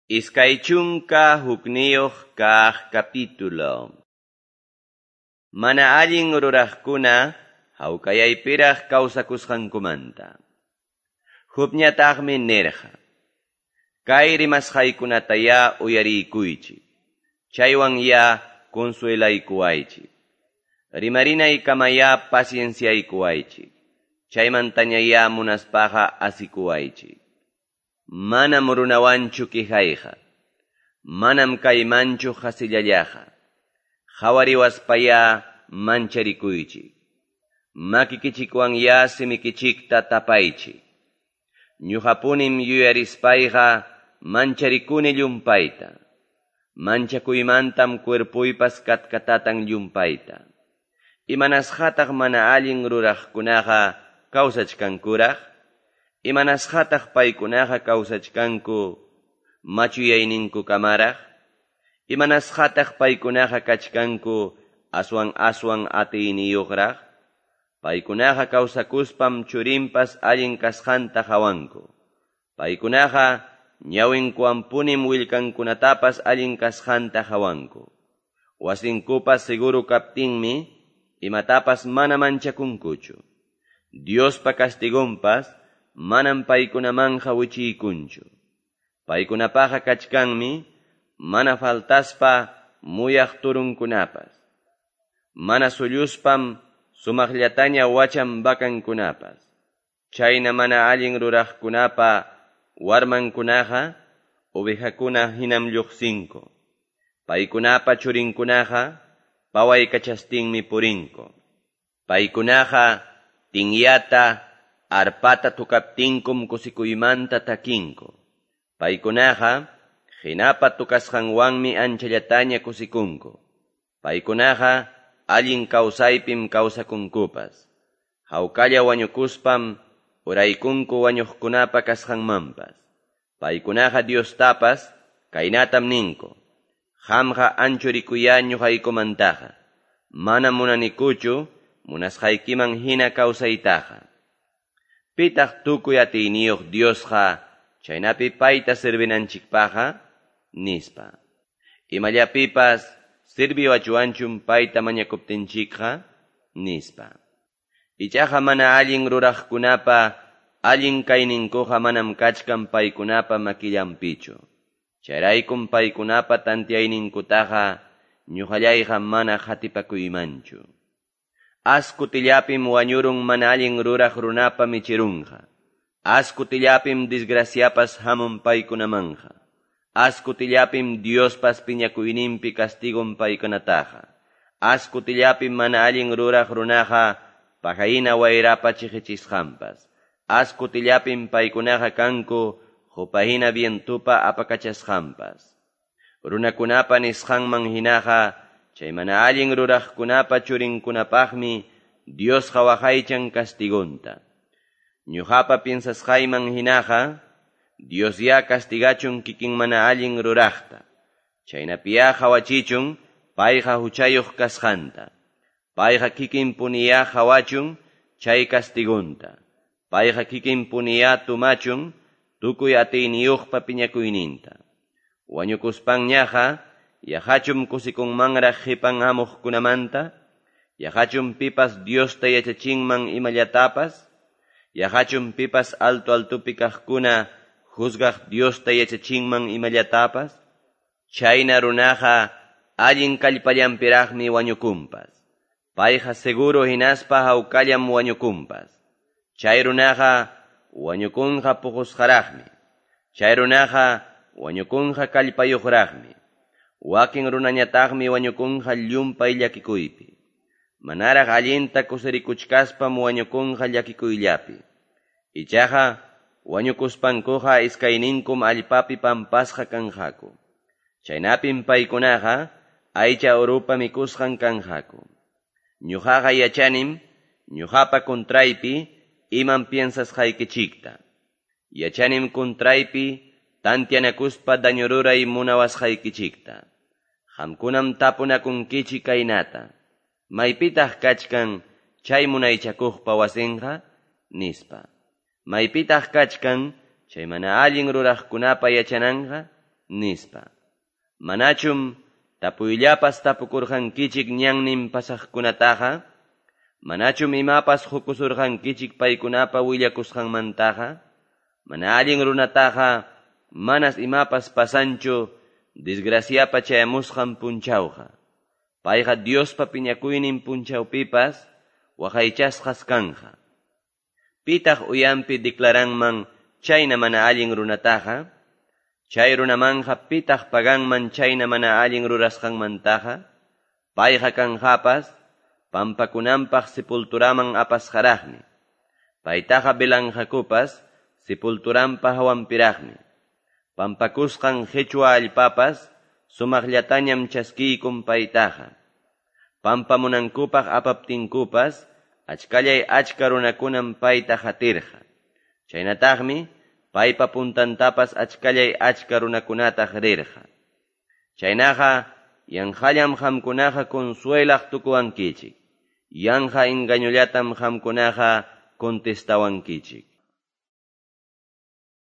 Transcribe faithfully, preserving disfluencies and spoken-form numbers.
Iskaychunka hukniyuq kaq capítulo. Mana allin ruraqkuna hawkayaypiraq kawsakusqankumanta. Hupñataqmi nirqa. Kay rimasqaykunataya uyarikuychik. Chaywan ya consuelaykuwaychik. Rimarinay kamaya pacienciaykuwaychik. Chaymantaña ya munaspaqa asikuwaychik. Manam runawanchu quijayqa. Manam kaymanchu hasillallaqa. Hawariwaspaya mancharikuychik. Makikichikwan ya simikichikta tapaychik. Ñuqapunim yuyarispayqa mancharikuni llumpayta. Manchakuymantam cuerpuypas katkatatan llumpayta. Imanasqataq mana allin ruraqkunaqa kawsachkankuraq. Imanasqataq paykunaqa kawsachkanku machuyayninkunamaraq. Imanasqataq paykunaqa kachkanku aswan aswan atiyniyuqraq. Paykunaqa kawsakuspam churinpas allin kasqanta hawanku. Paykunaqa ñawinkuwanpunim willkankunatapas allin kasqanta hawanku. Wasinkupas seguro kaptinmi imatapas mana manchakunkuchu. Diospa castigunpas manam paykunamanja wichiykunchu. Paykunapaqa kachkanmi mana faltaspa muyaq turunkunapas. Mana sulluspam sumaqllataña wachan bakankunapas. Chayna mana allin ruraqkunapa warmankunaqa ovejakuna hinam lluqsinku. Paykunapa churinkunaqa paway kachastinmi purinku. Paykunaqa tinyata arpata tukaptinkum kusikuymanta takinku. Paykunaqa hinapa tukasqanwanmi anchallataña kusikunku. Paykunaqa allin kawsaypim kawsakunkupas. Hawkalla wañukuspam uraykunku wañuqkunapa kasqanmanpas. Paykunaqa Diostapas kaynatam ninku. Qamqa anchurikuya ñuqaykumantaqa. Mana munanikuchu munasqaykiman hina kawsaytaqa. Pitaq tukuy atiyniyuq Diosqa chaynapi payta sirvinanchikpaqa nispa. Imallapipas sirbiwachuanchum payta mañakuptinchikqa nispa. Ichaqa mana allin ruraqkunapa allin kayninkuqa manam kachkan paykunapa makillanpichu. Chayraykum paykunapa tantiayninkutaqa ñuqallayqa mana hatipakuymanchu. Askutillapim wañurun mana allin ruraq runapa michirunqa. Askutillapim desgraciapas hamun paykunamanja. Askutillapim Diospas piñakuyninpi castigun paykunataqa. Askutillapim mana allin ruraq runaqa paqayna wayrapa chihichisqanpas. Askutillapim paykunaqa kanku hupahina vientupa apakachasqanpas. Runakunapa nisqanman hinaqa chay mana allin ruraqkunapa churinkunapaqmi Diosqa waqaychan castigunta. Ñuqapa piensasqayman hinaqa Dios ya castigachun kikin mana allin ruraqta. Chaynapiya hawachichun payqa huchayuq kasqanta. Payqa kikin puniya hawachun chay castigunta. Payqa kikin puniya tumachun tukuy atiyniyuqpa piñakuyninta. Wañukuspanñaqa yahachum kusikunmanraq hipan amuqkunamanta. Yahachum pipas Diosta yachachinman imallatapas. Yahachum pipas alto altupi kaqkuna juzgaq Diosta yachachinman imallatapas. Chayna runaqa allin kallpallanpiraqmi wañukunpas. Payqa seguro hinaspa hawkallam wañukunpas. Chay runaqa wañukunqa puqusqaraqmi. Chay runaqa wañukunqa kallpayuqraqmi. Wakin runañataqmi wañukunqa llumpay llakikuypi. Manaraq allinta kusirikuchkaspam wañukunqa llakikuyllapi. Ichaqa wañukuspankuqa iskayninkum allpapi pampasqa kanqaku. Chaynapim paykunaqa aycha urupa mikusqan kanqaku. Ñuqaqa yachanim ñuqapa contraypi iman piensasqaykichikta. Yachanim contraypi tantianakuspa dañururay munawasqaykichikta. Qamkunam tapunakunkichik kaynata. Maypitaq kachkan chay munaychakuqpa wasinqa nispa. Maypitaq kachkan chay mana allin ruraqkunapa yachananqa nispa. Manachum tapuyllapas tapukurqankichik ñannin pasaqkunataqa, manachum imapas hukusurqankichik paykunapa willakusqanmantaqa, mana allin runataqa manas imapas pasanchu desgraciapa chayamusqan punchawqa. Payqa Diospa piñakuynin punchawpipas waqaychasqas kanqa. Pitaq uyampi declaranman chayna mana allin runataqa, chay runamanja pitaq paganman chayna mana allin rurasqanmantaqa, payqa kanqapas pampakunanpaq sepulturaman apasqaraqmi. Paytaqa belanqakupas sepulturanpaq hawampiraqmi. Pampakusqan qhichwa allpapas sumaqllatañam chaskiykun paytaqa. Pampamunankupaq apaptinkupas achkallay achka runakunam payta qatirqa. Chaynataqmi paypa puntantapas achkallay achka runakunataq rirqa. Chaynaqa yanqallam qamkunaqa consuelaq tukuwankichik. Yanqa engañullatam qamkunaqa contestawankichik.